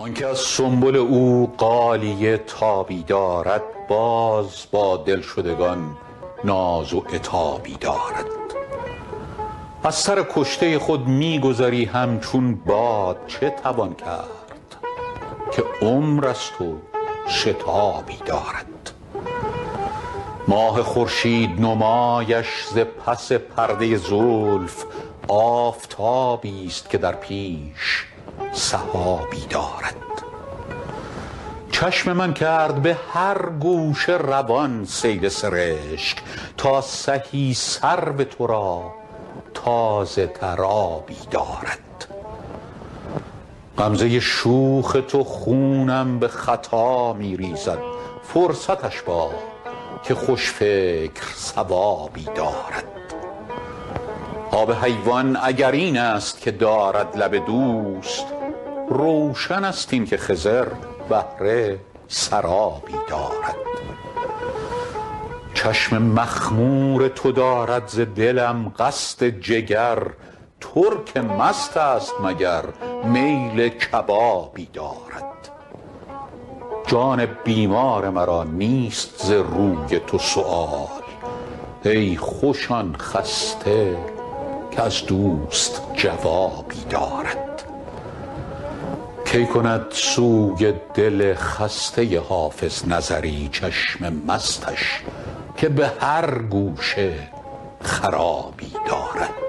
آنکه از سنبل او غالیه تابی دارد، باز با دلشدگان ناز و عتابی دارد. از سر کشته خود می گذری همچون باد، چه توان کرد که عمر است و شتابی دارد. ماه خورشید نمایش ز پس پرده زلف، آفتابی است که در پیش سحابی دارد. چشم من کرد به هر گوشه روان سیل سرشک، تا سهی سرو تو را تازه تر آبی دارد. غمزه شوخ تو خونم به خطا می ریزد، فرصتش باد که خوش فکر صوابی دارد. آب حیوان اگر این است که دارد لب دوست، روشن است این که خضر بهره سرابی دارد. چشم مخمور تو دارد ز دلم قصد جگر، ترک مست است مگر میل کبابی دارد. جان بیمار مرا نیست ز روی تو سؤال، ای خوش آن خسته که از دوست جوابی دارد. کی کند سوی دل خسته حافظ نظری چشم مستش، که به هر گوشه خرابی دارد.